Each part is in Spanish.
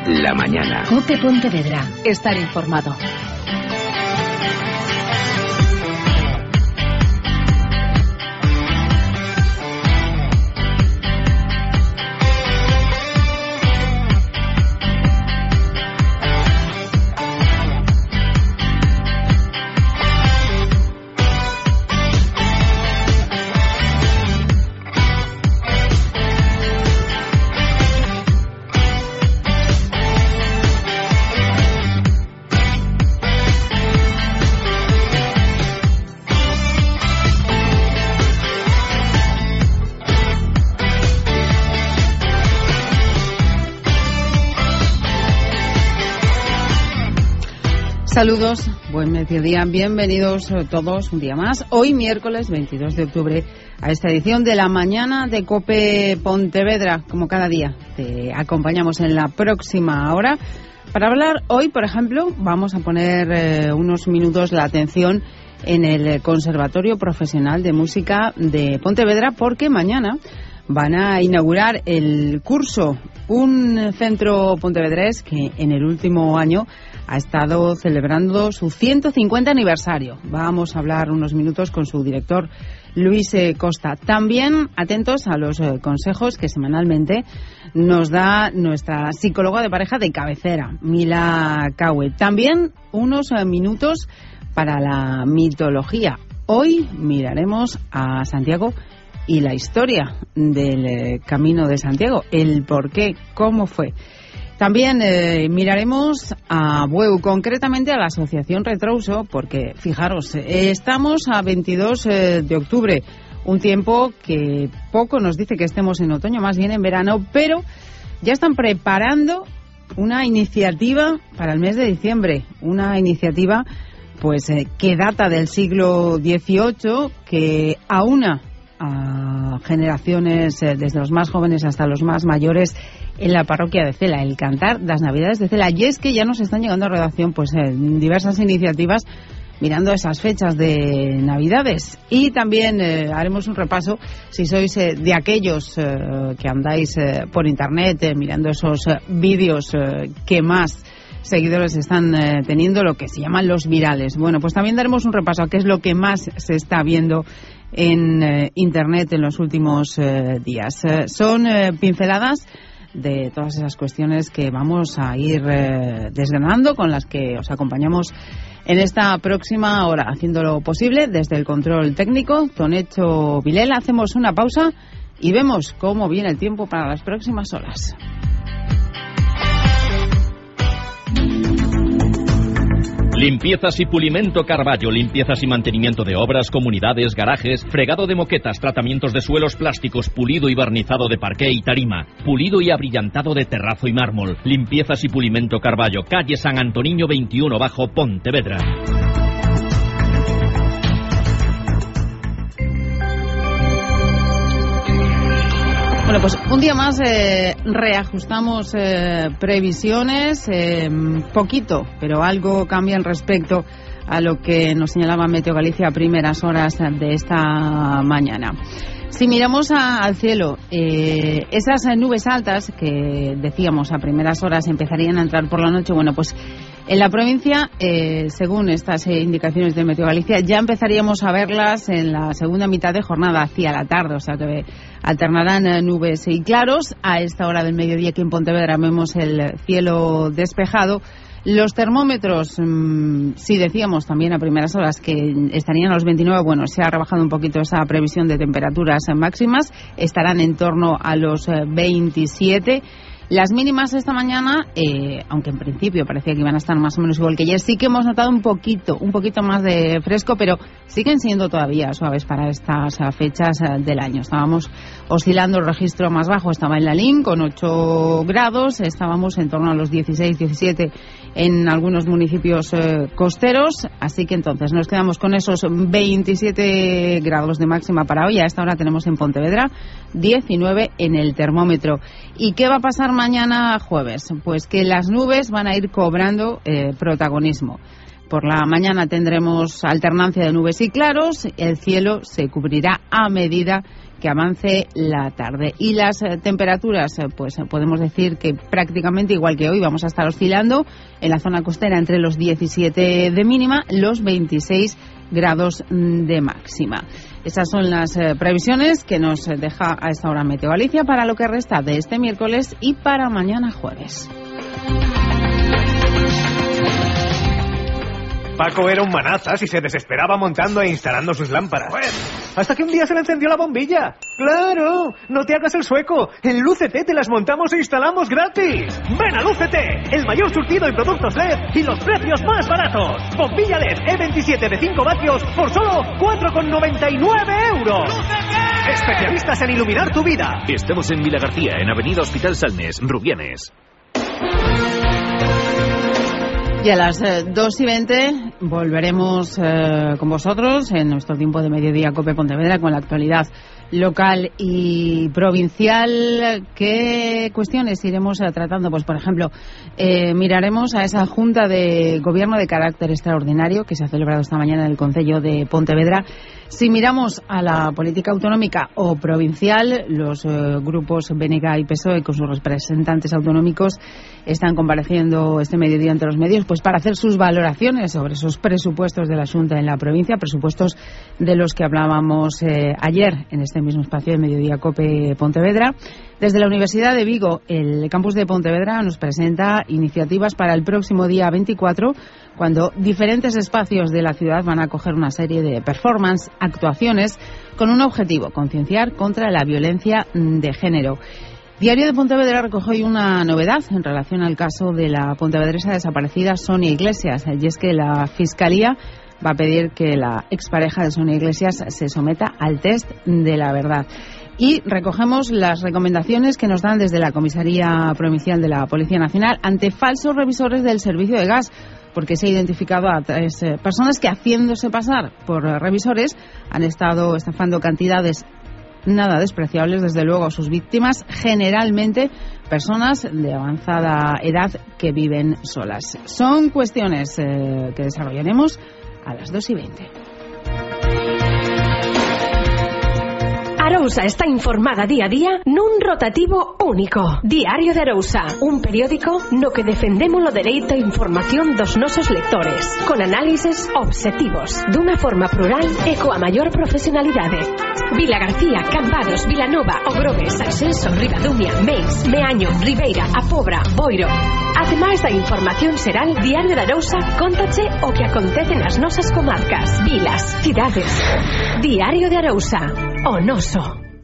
la mañana. COPE Pontevedra. Estar informado. Saludos, buen mediodía, bienvenidos todos un día más. Hoy miércoles 22 de octubre a esta edición de la mañana de COPE Pontevedra. Como cada día te acompañamos en la próxima hora para hablar. Hoy, por ejemplo, vamos a poner unos minutos la atención en el Conservatorio Profesional de Música de Pontevedra, porque mañana van a inaugurar el curso, un centro pontevedrés que en el último año ha estado celebrando su 150 aniversario. Vamos a hablar unos minutos con su director, Luis Costa. También atentos a los consejos que semanalmente nos da nuestra psicóloga de pareja de cabecera, Mila Caue. También unos minutos para la mitología. Hoy miraremos a Santiago y la historia del Camino de Santiago, el por qué, cómo fue. También miraremos a Bueu, concretamente a la Asociación Retrouso, porque, fijaros, estamos a 22 de octubre, un tiempo que poco nos dice que estemos en otoño, más bien en verano, pero ya están preparando una iniciativa para el mes de diciembre, una iniciativa pues que data del siglo XVIII, que aúna a generaciones desde los más jóvenes hasta los más mayores en la parroquia de Cela, el cantar las Navidades de Cela. Y es que ya nos están llegando a redacción pues diversas iniciativas mirando esas fechas de Navidades. Y también haremos un repaso, si sois de aquellos que andáis por internet mirando esos vídeos que más seguidores están teniendo, lo que se llaman los virales. Bueno, pues también daremos un repaso a qué es lo que más se está viendo en internet en los últimos días. Son pinceladas de todas esas cuestiones que vamos a ir desgranando, con las que os acompañamos en esta próxima hora, haciéndolo posible desde el control técnico, Tonecho Vilela. Hacemos una pausa y vemos cómo viene el tiempo para las próximas horas. Limpiezas y pulimento Carballo, limpiezas y mantenimiento de obras, comunidades, garajes, fregado de moquetas, tratamientos de suelos plásticos, pulido y barnizado de parqué y tarima, pulido y abrillantado de terrazo y mármol. Limpiezas y pulimento Carballo, calle San Antoniño 21 bajo, Pontevedra. Bueno, pues un día más reajustamos previsiones, poquito, pero algo cambia respecto a lo que nos señalaba Meteo Galicia a primeras horas de esta mañana. Si miramos al cielo, esas nubes altas que decíamos a primeras horas empezarían a entrar por la noche, bueno, pues en la provincia, según estas indicaciones de Meteo Galicia, ya empezaríamos a verlas en la segunda mitad de jornada, hacia la tarde, o sea que alternarán nubes y claros. A esta hora del mediodía aquí en Pontevedra vemos el cielo despejado. Los termómetros, sí decíamos también a primeras horas que estarían a los 29, bueno, se ha rebajado un poquito esa previsión de temperaturas máximas, estarán en torno a los 27. Las mínimas esta mañana, aunque en principio parecía que iban a estar más o menos igual que ayer, sí que hemos notado un poquito más de fresco, pero siguen siendo todavía suaves para estas fechas del año. Estábamos oscilando, el registro más bajo estaba en Lalín con 8 grados, estábamos en torno a los 16, 17 en algunos municipios costeros, así que entonces nos quedamos con esos 27 grados de máxima para hoy. A esta hora tenemos en Pontevedra 19 en el termómetro. ¿Y qué va a pasar mañana jueves? Pues que las nubes van a ir cobrando protagonismo. Por la mañana tendremos alternancia de nubes y claros, el cielo se cubrirá a medida que avance la tarde. Y las temperaturas, pues podemos decir que prácticamente igual que hoy, vamos a estar oscilando en la zona costera entre los 17 de mínima, los 26 grados de máxima. Esas son las previsiones que nos deja a esta hora Meteo Galicia para lo que resta de este miércoles y para mañana jueves. Paco era un manazas y se desesperaba montando e instalando sus lámparas. Hasta que un día se le encendió la bombilla. ¡Claro! No te hagas el sueco. En Lúcete te las montamos e instalamos gratis. ¡Ven a Lúcete! El mayor surtido en productos LED y los precios más baratos. Bombilla LED E27 de 5 vatios por solo 4,99 euros. ¡Lúcete! Especialistas en iluminar tu vida. Estamos en Vila García, en Avenida Hospital Salnes, Rubianes. Y a las 2:20 volveremos con vosotros en nuestro tiempo de mediodía COPE Pontevedra con la actualidad local y provincial. ¿Qué cuestiones iremos tratando? Pues, por ejemplo, miraremos a esa Junta de Gobierno de carácter extraordinario que se ha celebrado esta mañana en el Concello de Pontevedra. Si miramos a la política autonómica o provincial, los grupos BNG y PSOE con sus representantes autonómicos están compareciendo este mediodía ante los medios pues para hacer sus valoraciones sobre esos presupuestos de la Xunta en la provincia, presupuestos de los que hablábamos ayer en este mismo espacio de Mediodía COPE Pontevedra. Desde la Universidad de Vigo, el campus de Pontevedra nos presenta iniciativas para el próximo día 24, cuando diferentes espacios de la ciudad van a acoger una serie de performance, actuaciones, con un objetivo: concienciar contra la violencia de género. Diario de Pontevedra recoge hoy una novedad en relación al caso de la pontevedresa desaparecida Sonia Iglesias, y es que la Fiscalía va a pedir que la expareja de Sonia Iglesias se someta al test de la verdad. Y recogemos las recomendaciones que nos dan desde la Comisaría Provincial de la Policía Nacional ante falsos revisores del servicio de gas, porque se ha identificado a 3 personas que, haciéndose pasar por revisores, han estado estafando cantidades nada despreciables, desde luego, a sus víctimas, generalmente personas de avanzada edad que viven solas. Son cuestiones que desarrollaremos a las 2:20. Arousa está informada día a día nun rotativo único. Diario de Arousa, un periódico no que defendemos o dereito a información dos nosos lectores, con análises obxectivos, dunha forma plural e coa maior profesionalidade. Vila García, Cambados, Vilanova, Ogrove, Sanxenxo, Ribadumia, Meis, Meaño, Ribeira, A Pobra, Boiro. Ademais da información xeral, Diario de Arousa cóntache o que acontece nas nosas comarcas, vilas, cidades. Diario de Arousa, o noso.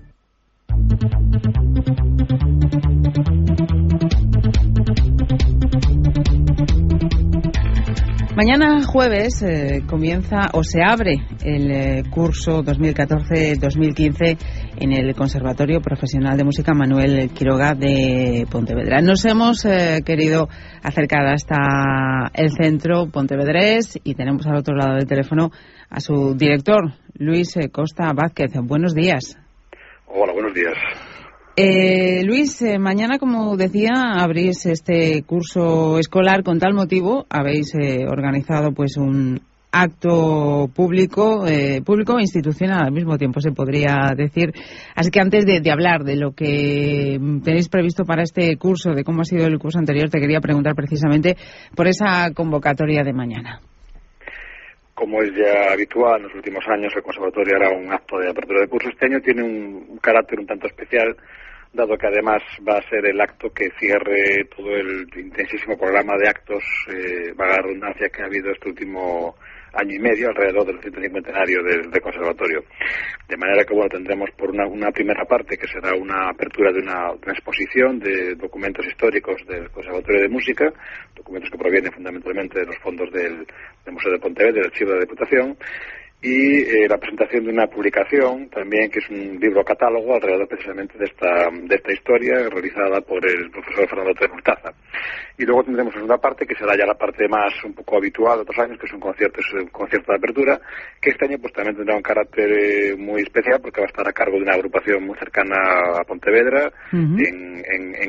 Mañana jueves comienza o se abre el curso 2014-2015 en el Conservatorio Profesional de Música Manuel Quiroga de Pontevedra. Nos hemos querido acercar hasta el centro pontevedrés y tenemos al otro lado del teléfono a su director, Luis Costa Vázquez. Buenos días. Hola, buenos días. Luis, mañana, como decía, abrís este curso escolar. Con tal motivo habéis organizado pues un acto público e institucional al mismo tiempo, se podría decir. Así que antes de hablar de lo que tenéis previsto para este curso, de cómo ha sido el curso anterior, te quería preguntar precisamente por esa convocatoria de mañana. Como es ya habitual en los últimos años, el conservatorio hará un acto de apertura de curso. Este año tiene un carácter un tanto especial, dado que además va a ser el acto que cierre todo el intensísimo programa de actos, vaga redundancia, que ha habido este último año y medio alrededor del 150 del conservatorio. De manera que tendremos por una primera parte que será una apertura de una exposición de documentos históricos del Conservatorio de Música, documentos que provienen fundamentalmente de los fondos del Museo de Pontevedra, del Archivo de la Diputación, y la presentación de una publicación también que es un libro catálogo alrededor precisamente de esta historia realizada por el profesor Fernando Tres Hurtaza. Y luego tendremos una parte que será ya la parte más un poco habitual de otros años, que es un concierto de apertura, que este año pues también tendrá un carácter muy especial porque va a estar a cargo de una agrupación muy cercana a Pontevedra, en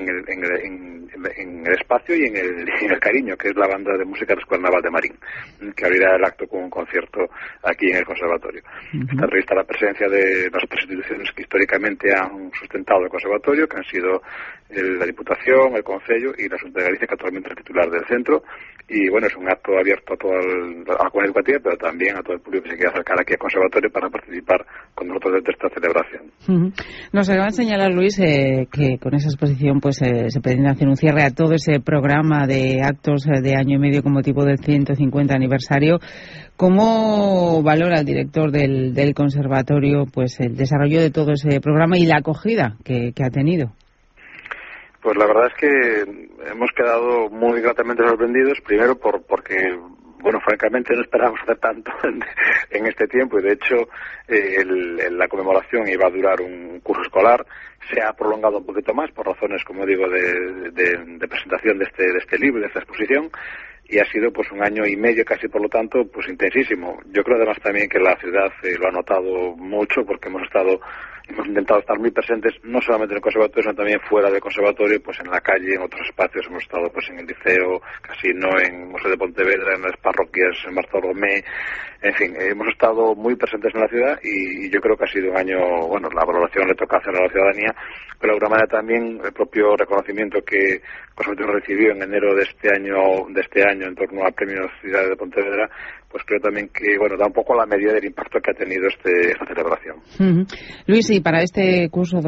el espacio y en el cariño, que es la banda de música de la Escuela Naval de Marín, que abrirá el acto con un concierto aquí en el conservatorio. Está prevista la presencia de las tres instituciones que históricamente han sustentado el conservatorio, que han sido la Diputación, el Concello y la Xunta de Galicia, que actualmente es el titular del centro. Y bueno, es un acto abierto a toda la comunidad educativa, pero también a todo el público que se quiera acercar aquí al conservatorio para participar con nosotros de esta celebración. Nos acaba de señalar, Luis, que con esa exposición pues se pretende hacer un cierre a todo ese programa de actos de año y medio con motivo del 150 aniversario. ¿Cómo valora el director del conservatorio pues el desarrollo de todo ese programa y la acogida que ha tenido? Pues la verdad es que hemos quedado muy gratamente sorprendidos, primero porque, bueno, francamente no esperábamos hacer tanto en este tiempo y de hecho la conmemoración iba a durar un curso escolar, se ha prolongado un poquito más por razones, como digo, de presentación de este libro, de esta exposición, y ha sido pues un año y medio casi, por lo tanto, pues intensísimo. Yo creo además también que la ciudad lo ha notado mucho porque hemos intentado estar muy presentes, no solamente en el conservatorio, sino también fuera del conservatorio, pues en la calle, en otros espacios. Hemos estado pues en el Liceo Casino, en el Museo de Pontevedra, en las parroquias, en Bartolomé, en fin, hemos estado muy presentes en la ciudad y yo creo que ha sido un año, bueno, la valoración le toca hacer a la ciudadanía, pero de alguna manera también el propio reconocimiento que el conservatorio recibió en enero de este año en torno al Premio Ciudad de Pontevedra, pues creo también que, bueno, da un poco la medida del impacto que ha tenido esta celebración. Luis, y para este curso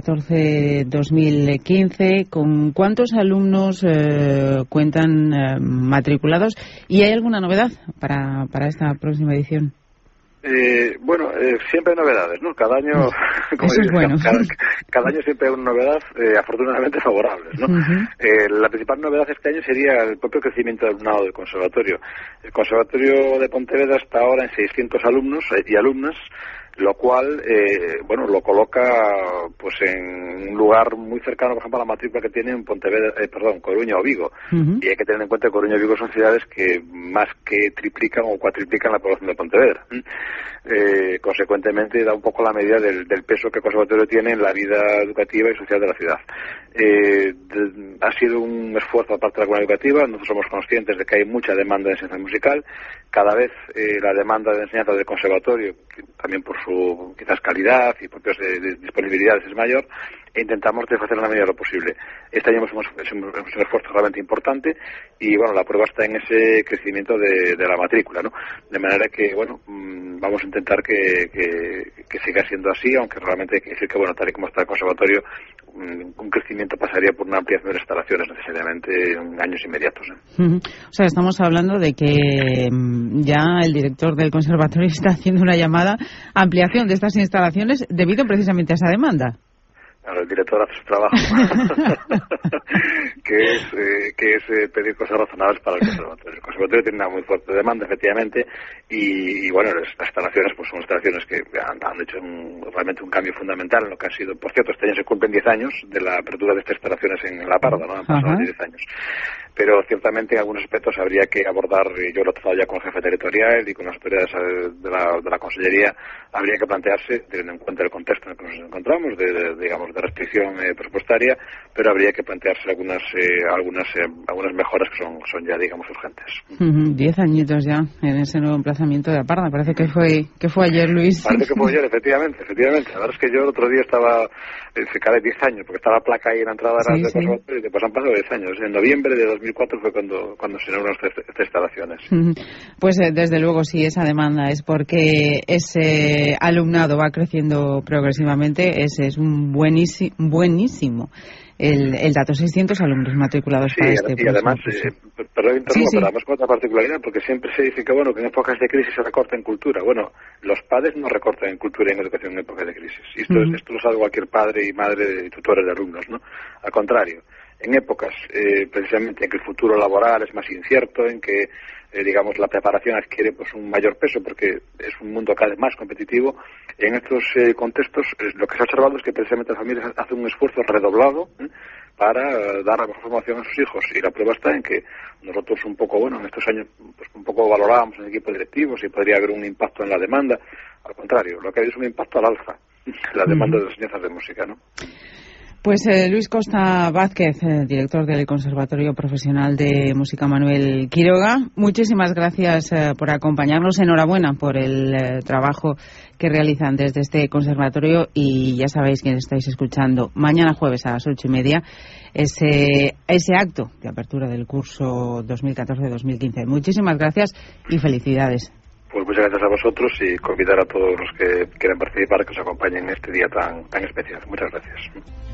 2014-2015, ¿con cuántos alumnos cuentan matriculados? ¿Y hay alguna novedad para esta próxima edición? Siempre hay novedades, ¿no? Cada año, como eso es bueno. Cada año siempre hay una novedad, afortunadamente favorables, ¿no? La principal novedad este año sería el propio crecimiento del alumnado del conservatorio. El conservatorio de Pontevedra está ahora en 600 alumnos y alumnas, lo cual, lo coloca pues en un lugar muy cercano, por ejemplo, a la matrícula que tiene en Coruña o Vigo. Y hay que tener en cuenta que Coruña y Vigo son ciudades que más que triplican o cuatriplican la población de Pontevedra. Consecuentemente, da un poco la medida del peso que el conservatorio tiene en la vida educativa y social de la ciudad. Ha sido un esfuerzo aparte de la comunidad educativa. Nosotros somos conscientes de que hay mucha demanda de enseñanza musical. Cada vez la demanda de enseñanza del conservatorio, también por su quizás calidad y propias disponibilidades, es mayor, e intentamos hacer la medida de lo posible. Este año hemos hecho un esfuerzo realmente importante y, bueno, la prueba está en ese crecimiento de la matrícula, ¿no? De manera que, bueno, vamos a intentar que siga siendo así, aunque realmente hay que decir que, bueno, tal y como está el conservatorio, un crecimiento pasaría por una ampliación de las instalaciones necesariamente en años inmediatos, ¿eh? O sea, estamos hablando de que ya el director del conservatorio está haciendo una llamada a ampliación de estas instalaciones debido precisamente a esa demanda. Claro, el director hace su trabajo, que es pedir cosas razonables para el conservatorio. El conservatorio tiene una muy fuerte demanda, efectivamente, y bueno, las instalaciones pues son instalaciones que han hecho realmente un cambio fundamental en lo que ha sido. Por cierto, este año se cumplen 10 años de la apertura de estas instalaciones en La Parda, ¿no? Han pasado 10 años. Pero ciertamente en algunos aspectos habría que abordar, yo lo he tratado ya con el jefe territorial y con las autoridades de la Consellería, habría que plantearse, teniendo en cuenta el contexto en el que nos encontramos, de restricción presupuestaria, pero habría que plantearse algunas mejoras que son ya, digamos, urgentes. 10 añitos ya en ese nuevo emplazamiento de La Parda. Parece que fue ayer, Luis. Parece que fue ayer, efectivamente. La verdad es que yo el otro día estaba cerca de 10 años, porque estaba la placa ahí en la entrada del conservatorio y después han pasado 10 años. En noviembre de 2004 fue cuando se inauguraron estas instalaciones. Pues desde luego sí, esa demanda es porque ese alumnado va creciendo progresivamente. Ese es un buenísimo el dato, 600 alumnos matriculados para este y además, pero además con otra particularidad, porque siempre se dice que bueno, que en épocas de crisis se recorta en cultura. Bueno, los padres no recortan en cultura y en educación en épocas de crisis. Y esto lo sabe cualquier padre y madre y tutores de alumnos, ¿no? Al contrario, en épocas precisamente en que el futuro laboral es más incierto, en que digamos la preparación adquiere pues un mayor peso porque es un mundo cada vez más competitivo, en estos contextos lo que se ha observado es que precisamente las familias hacen un esfuerzo redoblado para dar la mejor formación a sus hijos, y la prueba está en que nosotros un poco, en estos años pues un poco valorábamos en el equipo directivo si podría haber un impacto en la demanda. Al contrario, lo que hay es un impacto al alza, la demanda de las enseñanzas de música, ¿no? Pues Luis Costa Vázquez, director del Conservatorio Profesional de Música Manuel Quiroga, muchísimas gracias por acompañarnos. Enhorabuena por el trabajo que realizan desde este conservatorio y ya sabéis que estáis escuchando mañana jueves a las 8:30 ese acto de apertura del curso 2014-2015. Muchísimas gracias y felicidades. Pues muchas gracias a vosotros y convidar a todos los que quieran participar a que os acompañen en este día tan especial. Muchas gracias.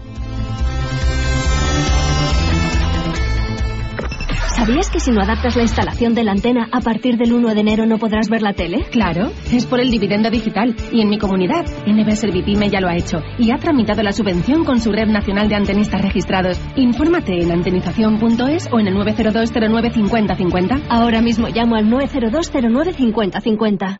¿Sabías que si no adaptas la instalación de la antena, a partir del 1 de enero no podrás ver la tele? Claro, es por el dividendo digital. Y en mi comunidad, NB Servipyme ya lo ha hecho y ha tramitado la subvención con su red nacional de antenistas registrados. Infórmate en antenización.es o en el 902 09 50 50. Ahora mismo llamo al 902 09 50 50.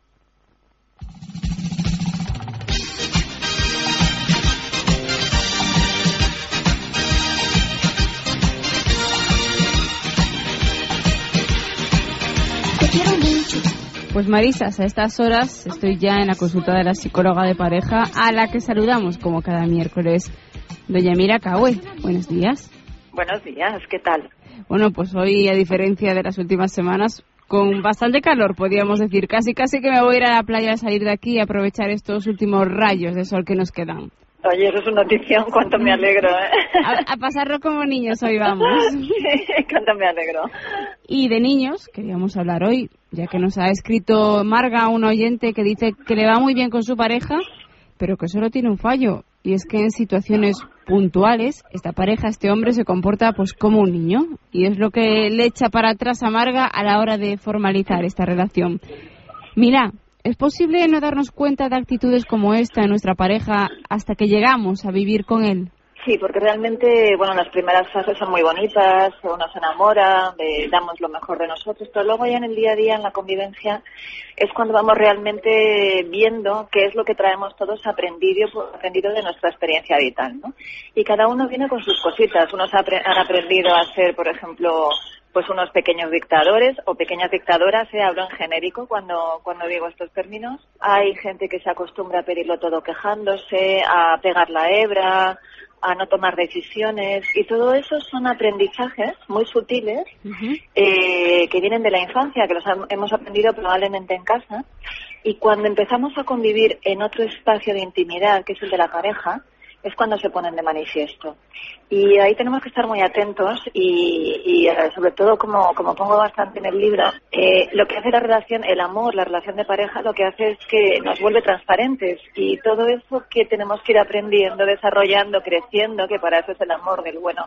Pues Marisas, a estas horas estoy ya en la consulta de la psicóloga de pareja, a la que saludamos como cada miércoles. Doña Mira Cahue, buenos días. Buenos días, ¿qué tal? Bueno, pues hoy, a diferencia de las últimas semanas, con bastante calor, podríamos decir. Casi que me voy a ir a la playa a salir de aquí y aprovechar estos últimos rayos de sol que nos quedan. Oye, eso es una noticia, cuánto me alegro, ¿eh? A pasarlo como niños hoy vamos. Sí, cuánto me alegro. Y de niños queríamos hablar hoy, ya que nos ha escrito Marga, un oyente que dice que le va muy bien con su pareja, pero que solo tiene un fallo. Y es que en situaciones puntuales, esta pareja, este hombre, se comporta pues como un niño. Y es lo que le echa para atrás a Marga a la hora de formalizar esta relación. Mira, ¿es posible no darnos cuenta de actitudes como esta en nuestra pareja hasta que llegamos a vivir con él? Sí, porque realmente, bueno, las primeras fases son muy bonitas, uno se enamora, damos lo mejor de nosotros, pero luego ya en el día a día, en la convivencia, es cuando vamos realmente viendo qué es lo que traemos todos aprendido de nuestra experiencia vital, ¿no? Y cada uno viene con sus cositas. Unos han aprendido a ser, por ejemplo, pues unos pequeños dictadores o pequeñas dictadoras, hablo en genérico cuando digo estos términos. Hay gente que se acostumbra a pedirlo todo quejándose, a pegar la hebra, a no tomar decisiones, y todo eso son aprendizajes muy sutiles que vienen de la infancia, que los hemos aprendido probablemente en casa, y cuando empezamos a convivir en otro espacio de intimidad, que es el de la pareja, es cuando se ponen de manifiesto. Y ahí tenemos que estar muy atentos y sobre todo, como pongo bastante en el libro, lo que hace la relación, el amor, la relación de pareja, lo que hace es que nos vuelve transparentes, y todo eso que tenemos que ir aprendiendo, desarrollando, creciendo, que para eso es el amor del bueno,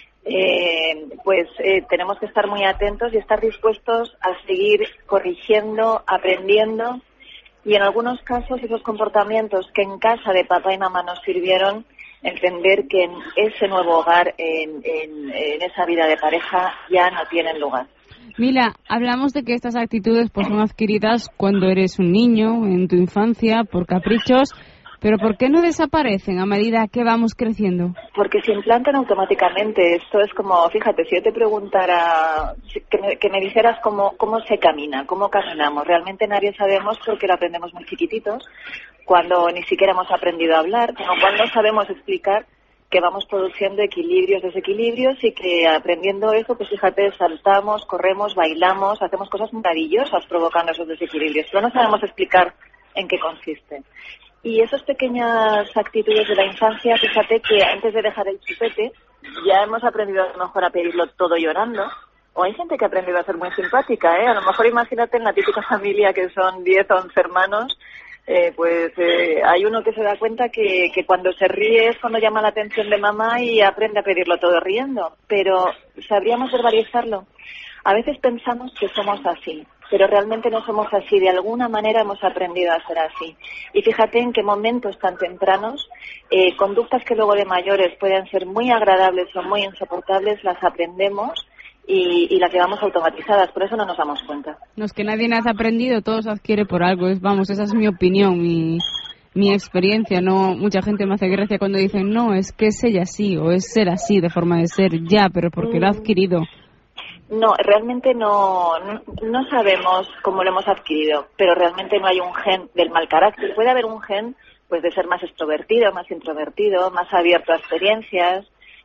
tenemos que estar muy atentos y estar dispuestos a seguir corrigiendo, aprendiendo. Y en algunos casos esos comportamientos que en casa de papá y mamá nos sirvieron, entender que en ese nuevo hogar, en esa vida de pareja, ya no tienen lugar. Mila, hablamos de que estas actitudes pues son adquiridas cuando eres un niño, en tu infancia, por caprichos, pero ¿por qué no desaparecen a medida que vamos creciendo? Porque se implantan automáticamente. Esto es como, fíjate, si yo te preguntara, que me dijeras cómo se camina, cómo caminamos, realmente nadie sabemos porque lo aprendemos muy chiquititos, cuando ni siquiera hemos aprendido a hablar, con lo cual no sabemos explicar que vamos produciendo equilibrios, desequilibrios, y que aprendiendo eso, pues fíjate, saltamos, corremos, bailamos, hacemos cosas maravillosas provocando esos desequilibrios, pero no sabemos explicar en qué consiste. Y esas pequeñas actitudes de la infancia, fíjate que antes de dejar el chupete, ya hemos aprendido a lo mejor a pedirlo todo llorando, o hay gente que ha aprendido a ser muy simpática, A lo mejor imagínate en la típica familia que son 10 o 11 hermanos, hay uno que se da cuenta que cuando se ríe es cuando llama la atención de mamá y aprende a pedirlo todo riendo, pero ¿sabríamos verbalizarlo? A veces pensamos que somos así, pero realmente no somos así. De alguna manera hemos aprendido a ser así. Y fíjate en qué momentos tan tempranos, conductas que luego de mayores pueden ser muy agradables o muy insoportables, las aprendemos y las llevamos automatizadas. Por eso no nos damos cuenta. No es que nadie nace aprendido, todo se adquiere por algo. Esa es mi opinión, mi experiencia. No, mucha gente me hace gracia cuando dicen, no, es que es ella así, o es ser así, de forma de ser, ya, pero porque lo ha adquirido. No, realmente no sabemos cómo lo hemos adquirido, pero realmente no hay un gen del mal carácter. Puede haber un gen pues de ser más extrovertido, más introvertido, más abierto a experiencias,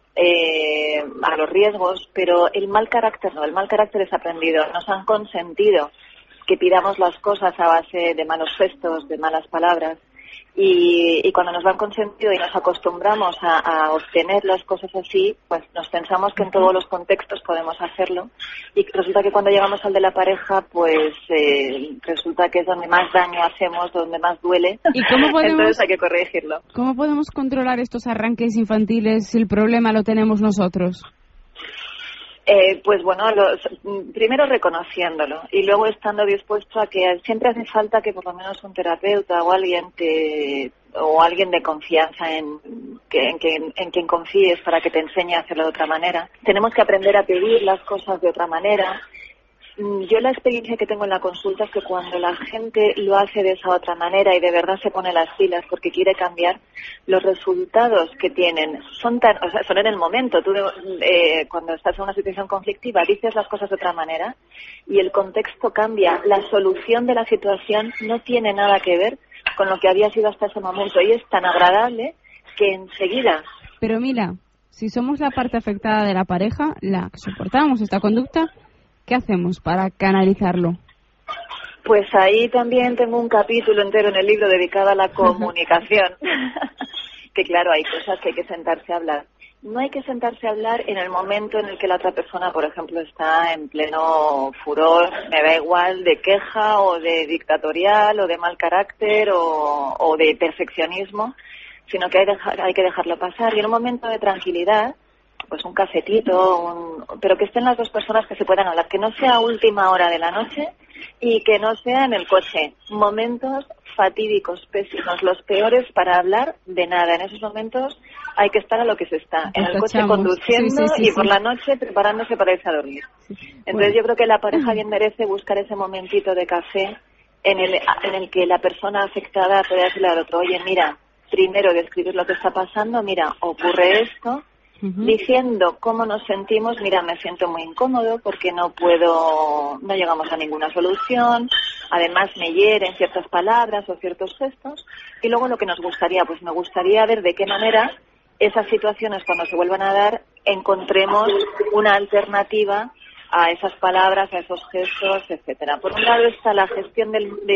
a los riesgos, pero el mal carácter no, el mal carácter es aprendido. Nos han consentido que pidamos las cosas a base de malos gestos, de malas palabras, y cuando nos van consentido y nos acostumbramos a obtener las cosas así, pues nos pensamos que en todos los contextos podemos hacerlo, y resulta que cuando llegamos al de la pareja, pues resulta que es donde más daño hacemos, donde más duele. ¿Y cómo podemos, entonces hay que corregirlo? ¿Cómo podemos controlar estos arranques infantiles si el problema lo tenemos nosotros? Pues bueno, primero reconociéndolo y luego estando dispuesto a que siempre hace falta que por lo menos un terapeuta o alguien de confianza en quien confíes para que te enseñe a hacerlo de otra manera. Tenemos que aprender a pedir las cosas de otra manera. Yo la experiencia que tengo en la consulta es que cuando la gente lo hace de esa otra manera y de verdad se pone las pilas porque quiere cambiar, los resultados que tienen son en el momento. Tú cuando estás en una situación conflictiva dices las cosas de otra manera y el contexto cambia. La solución de la situación no tiene nada que ver con lo que había sido hasta ese momento y es tan agradable que enseguida... Pero mira, si somos la parte afectada de la pareja, la que soportamos esta conducta, ¿qué hacemos para canalizarlo? Pues ahí también tengo un capítulo entero en el libro dedicado a la comunicación. Que claro, hay cosas que hay que sentarse a hablar. No hay que sentarse a hablar en el momento en el que la otra persona, por ejemplo, está en pleno furor, me da igual, de queja o de dictatorial o de mal carácter o de perfeccionismo, sino que hay que dejarlo pasar. Y en un momento de tranquilidad, pues un cafetito, pero que estén las dos personas que se puedan hablar, que no sea a última hora de la noche y que no sea en el coche. Momentos fatídicos, pésimos, los peores para hablar de nada. En esos momentos hay que estar a lo que se está, en el coche conduciendo y por la noche preparándose para irse a dormir. Entonces yo creo que la pareja bien merece buscar ese momentito de café en el que la persona afectada pueda decirle al otro, oye, mira, primero describir lo que está pasando, mira, ocurre esto, diciendo cómo nos sentimos, mira, me siento muy incómodo porque no llegamos a ninguna solución, además me hieren ciertas palabras o ciertos gestos, y luego lo que nos gustaría, pues me gustaría ver de qué manera esas situaciones cuando se vuelvan a dar encontremos una alternativa a esas palabras, a esos gestos, etcétera. Por un lado está la gestión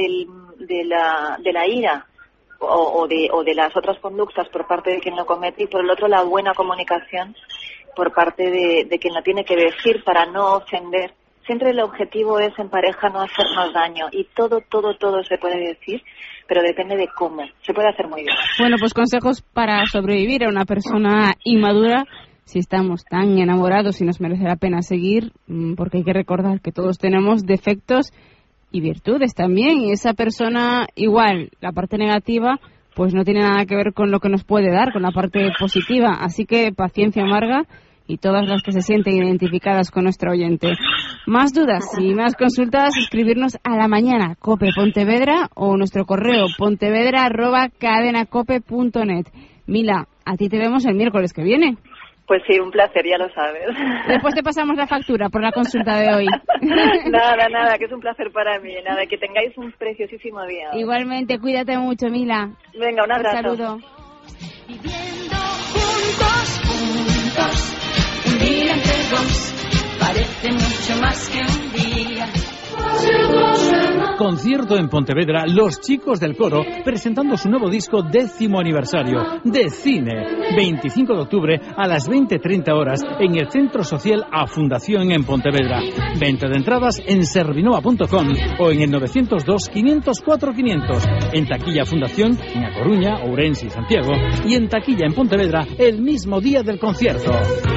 de la ira o de las otras conductas por parte de quien lo comete, y por el otro la buena comunicación por parte de quien lo tiene que decir para no ofender. Siempre el objetivo es en pareja no hacernos daño, y todo se puede decir, pero depende de cómo. Se puede hacer muy bien. Bueno, pues consejos para sobrevivir a una persona inmadura. Si estamos tan enamorados y nos merece la pena seguir, porque hay que recordar que todos tenemos defectos y virtudes también, y esa persona igual, la parte negativa pues no tiene nada que ver con lo que nos puede dar, con la parte positiva, así que paciencia amarga, y todas las que se sienten identificadas con nuestro oyente. Más dudas y más consultas, escribirnos a la mañana Cope Pontevedra o nuestro correo pontevedra@cadenacope.net. Mila, a ti te vemos el miércoles que viene. Pues sí, un placer, ya lo sabes. Después te pasamos la factura por la consulta de hoy. Nada, que es un placer para mí. Nada, que tengáis un preciosísimo día. Igualmente, cuídate mucho, Mila. Venga, un abrazo. Un saludo. Viviendo juntos, un día entre dos, parece mucho más que un día. Concierto en Pontevedra, Los Chicos del Coro, presentando su nuevo disco 10º aniversario de cine. 25 de octubre a las 20:30 horas en el Centro Social A Fundación en Pontevedra. Venta de entradas en servinoa.com o en el 902 504 500. En taquilla Fundación en A Coruña, Ourense y Santiago, y en taquilla en Pontevedra el mismo día del concierto.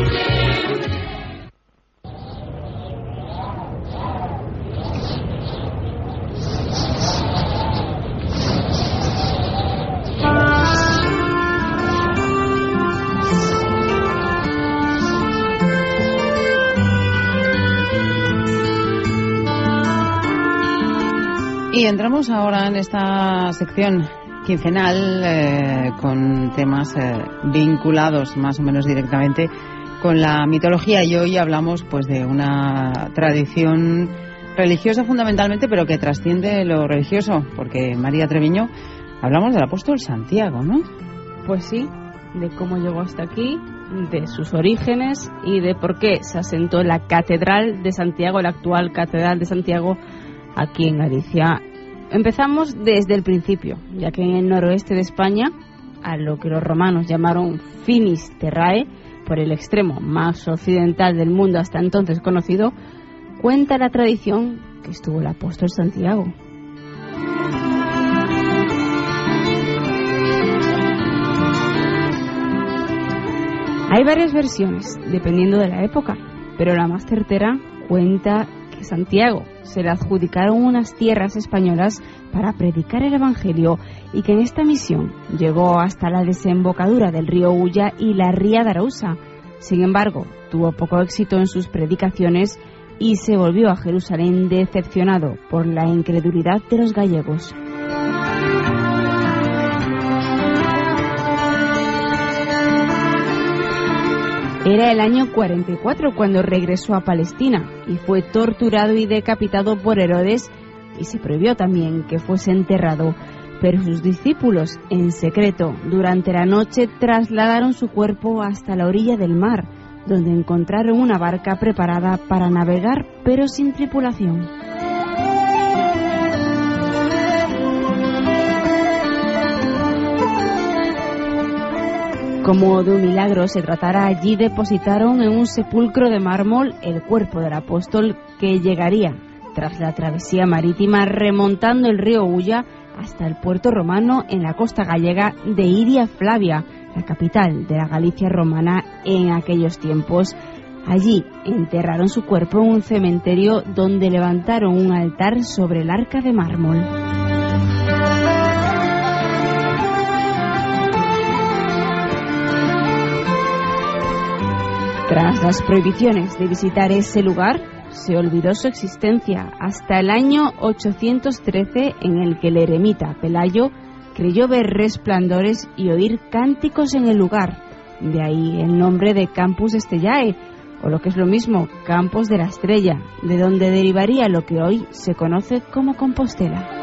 Y entramos ahora en esta sección quincenal con temas vinculados más o menos directamente con la mitología, y hoy hablamos pues de una tradición religiosa fundamentalmente, pero que trasciende lo religioso, porque María Treviño Hablamos del apóstol Santiago, ¿no? Pues sí, de cómo llegó hasta aquí, de sus orígenes y de por qué se asentó la Catedral de Santiago, la actual Catedral de Santiago, aquí en Galicia. Empezamos desde el principio, ya que en el noroeste de España, a lo que los romanos llamaron Finis Terrae, por el extremo más occidental del mundo hasta entonces conocido, cuenta la tradición que estuvo el apóstol Santiago. Hay varias versiones, dependiendo de la época, pero la más certera cuenta que Santiago se le adjudicaron unas tierras españolas para predicar el Evangelio y que en esta misión llegó hasta la desembocadura del río Ulla y la ría de Arousa. Sin embargo, tuvo poco éxito en sus predicaciones y se volvió a Jerusalén decepcionado por la incredulidad de los gallegos. Era el año 44 cuando regresó a Palestina y fue torturado y decapitado por Herodes, y se prohibió también que fuese enterrado. Pero sus discípulos, en secreto, durante la noche trasladaron su cuerpo hasta la orilla del mar, donde encontraron una barca preparada para navegar, pero sin tripulación. Como de un milagro se tratara, allí depositaron en un sepulcro de mármol el cuerpo del apóstol, que llegaría, tras la travesía marítima, remontando el río Ulla hasta el puerto romano en la costa gallega de Iria Flavia, la capital de la Galicia romana en aquellos tiempos. Allí enterraron su cuerpo en un cementerio donde levantaron un altar sobre el arca de mármol. Tras las prohibiciones de visitar ese lugar, se olvidó su existencia hasta el año 813, en el que el eremita Pelayo creyó ver resplandores y oír cánticos en el lugar. De ahí el nombre de Campus Stellae, o lo que es lo mismo, Campos de la Estrella, de donde derivaría lo que hoy se conoce como Compostela.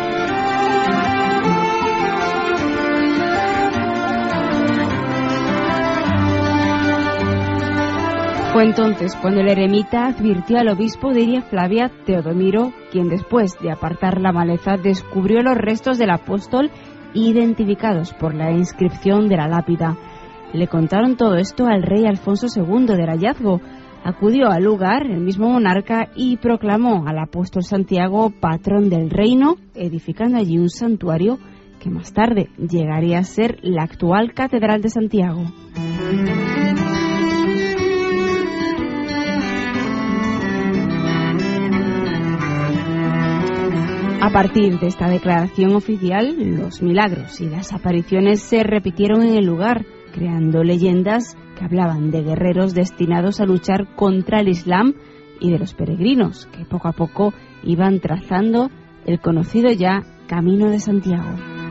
Fue entonces cuando el eremita advirtió al obispo de Iria Flavia, Teodomiro, quien después de apartar la maleza descubrió los restos del apóstol identificados por la inscripción de la lápida. Le contaron todo esto al rey Alfonso II del hallazgo. Acudió al lugar el mismo monarca y proclamó al apóstol Santiago patrón del reino, edificando allí un santuario que más tarde llegaría a ser la actual Catedral de Santiago. A partir de esta declaración oficial, los milagros y las apariciones se repitieron en el lugar, creando leyendas que hablaban de guerreros destinados a luchar contra el Islam y de los peregrinos que poco a poco iban trazando el conocido ya Camino de Santiago.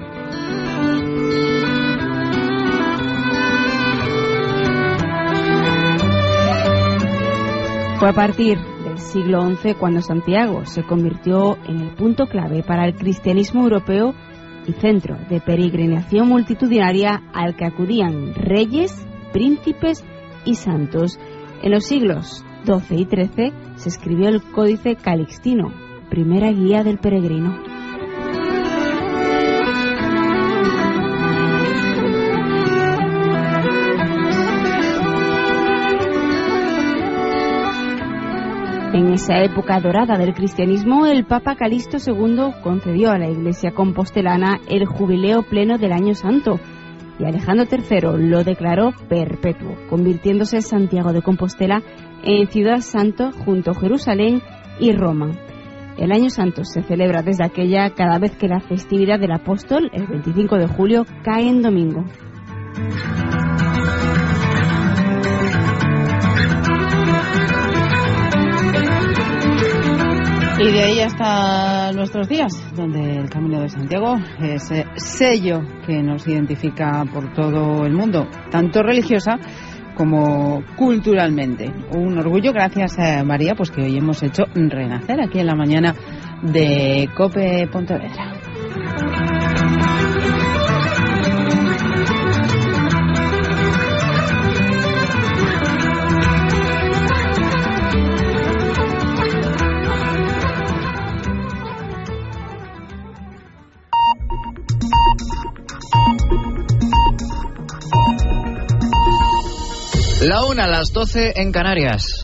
Fue a partir del siglo XI cuando Santiago se convirtió en el punto clave para el cristianismo europeo y centro de peregrinación multitudinaria al que acudían reyes, príncipes y santos. En los siglos XII y XIII se escribió el Códice Calixtino, primera guía del peregrino. En esa época dorada del cristianismo, el Papa Calixto II concedió a la Iglesia compostelana el jubileo pleno del Año Santo, y Alejandro III lo declaró perpetuo, convirtiéndose Santiago de Compostela en ciudad santo junto a Jerusalén y Roma. El Año Santo se celebra desde aquella cada vez que la festividad del apóstol, el 25 de julio, cae en domingo. Y de ahí hasta nuestros días, donde el Camino de Santiago es sello que nos identifica por todo el mundo, tanto religiosa como culturalmente. Un orgullo, gracias a María, pues que hoy hemos hecho renacer aquí en la mañana de COPE Pontevedra. La 1, las 12 en Canarias.